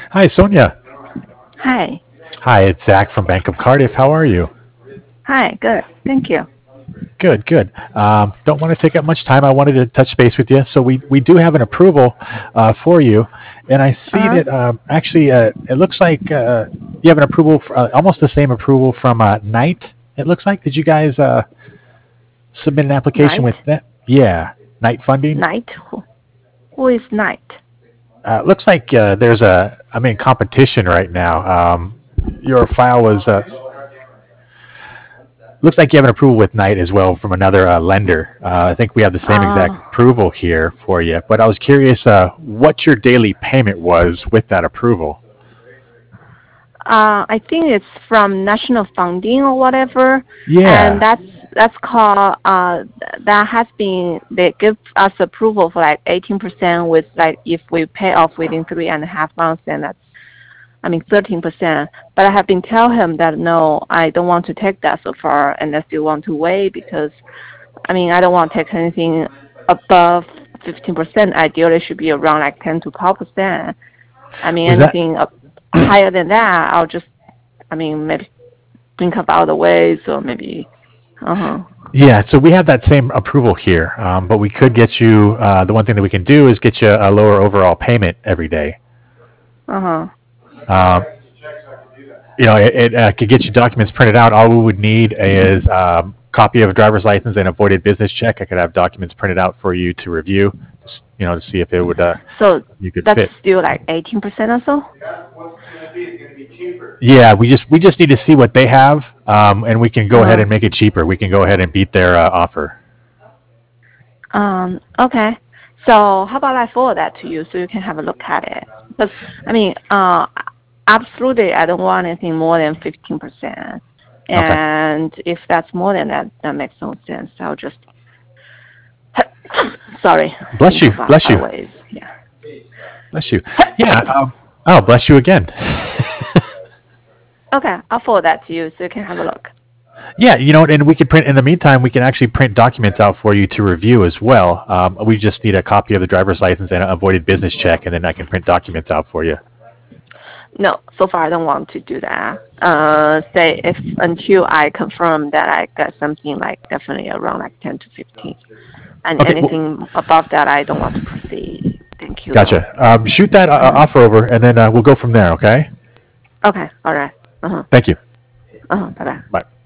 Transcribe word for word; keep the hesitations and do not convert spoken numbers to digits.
Hi, Sonia. Hi. Hi, it's Zach from Bank of Cardiff. How are you? Hi. Good. Thank you. Good, good. Um, don't want to take up much time. I wanted to touch base with you. So we, we do have an approval uh, for you, and I see Uh-huh. that um, actually uh, it looks like uh, you have an approval, for, uh, almost the same approval from uh, Knight. It looks like. Did you guys uh, submit an application Night. with that? Yeah, Knight Funding. Night. Who, who is Night? Uh, looks like uh, there's a I'm in competition right now. Um, your file was uh, looks like you have an approval with Knight as well from another uh, lender. Uh, I think we have the same exact Uh, approval here for you. But I was curious uh, what your daily payment was with that approval. uh, I think it's from National Funding or whatever, and Yeah. that's that's called uh that has been they give us approval for like eighteen percent with like if we pay off within three and a half months, then that's I mean thirteen percent. But I have been tell him that no, I don't want to take that so far, and I still want to wait because I mean, I don't want to take anything above fifteen percent. Ideally, should be around like ten to twelve percent. I mean, Was that? anything up higher than that, I'll just, I mean, maybe think about the ways or maybe, uh huh, Yeah. So we have that same approval here, um, but we could get you. Uh, the one thing that we can do is get you a lower overall payment every day. uh huh. Um, you know, it, it uh, could get you documents printed out. All we would need is um, copy of a driver's license and a voided business check. I could have documents printed out for you to review, just, you know, to see if it would uh, So you could that's fit. still like eighteen percent or so. Yeah, we just we just need to see what they have, um, and we can go ahead Uh and make it cheaper. We can go ahead and beat their uh, offer. huh. Um. Okay. So how about I forward that to you so you can have a look at it? Because I mean, uh, absolutely, I don't want anything more than fifteen percent. Okay. And if that's more than that, that makes no sense. I'll just sorry, Bless think you. about Bless other you. ways. Yeah. Bless you. Yeah. Um, oh, bless you again. Okay, I'll forward that to you so you can have a look. Yeah, you know, and we can print in the meantime. We can actually print documents out for you to review as well. Um, we just need a copy of the driver's license and a voided business check, and then I can print documents out for you. No, so far I don't want to do that. Uh, say if until I confirm that I got something like definitely around like ten to fifteen, and Okay, well, anything above that I don't want to proceed. Thank you though. gotcha. Um, shoot that uh, Uh-huh. offer over, and then uh, we'll go from there. Okay. Okay, all right. Uh huh. Thank you. Uh huh. Bye bye. Bye.